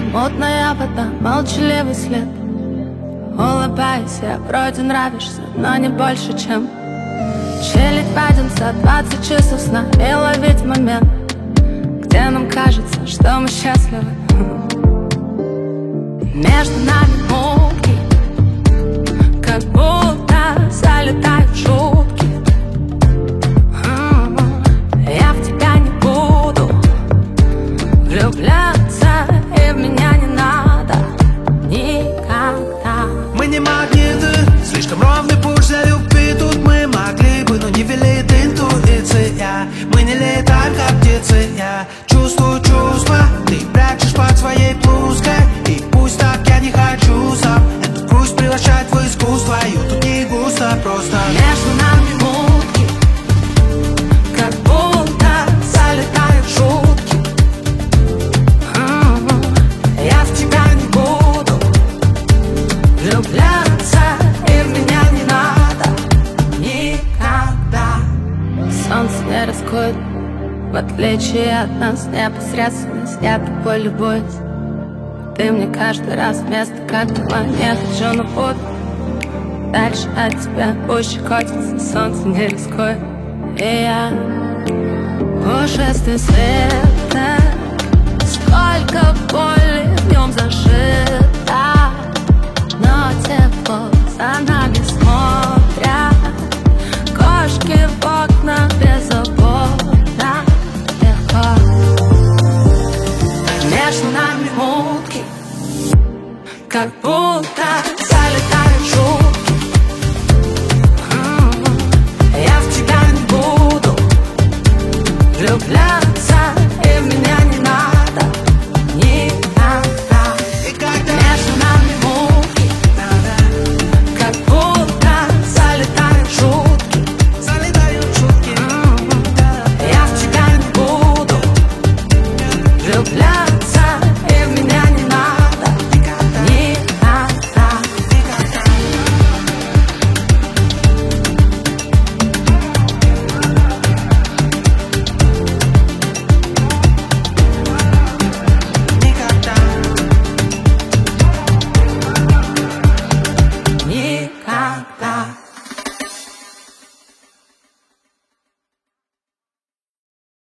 Мутная вода, молчаливый след. Улыбаюсь, я вроде нравишься, но не больше, чем чилить в один за 20 часов сна и ловить момент, где нам кажется, что мы счастливы. Между нами муки, как будто залетают шутки. Я в тебя не буду влюбляться, и в меня не надо никогда. Мы не магниты, слишком ровный пульс для любви. Тут мы могли бы, но не велит интуиция. Мы не летаем, как птицы. Я чувствую чувства, ты прячешь под своей блузкой. И пусть так, я не хочу сам эту грусть превращать в искусство. Ее тут не густо, просто между нами муки, как будто залетают шутки. Я в тебя не буду влюбляться, и в меня не надо никогда. Солнце не рискует, в отличие от нас, непосредственность. Я тобой любуюсь. Ты мне каждый раз вместо каждого не хочу, но буду дальше от тебя. Пусть щекотится, солнце не рискует. И я пушистый света. Сколько боли в нем зашито, но тепло за нами смотрят. Кошки в окна беззаботно, легко. Между нами мутки, как будто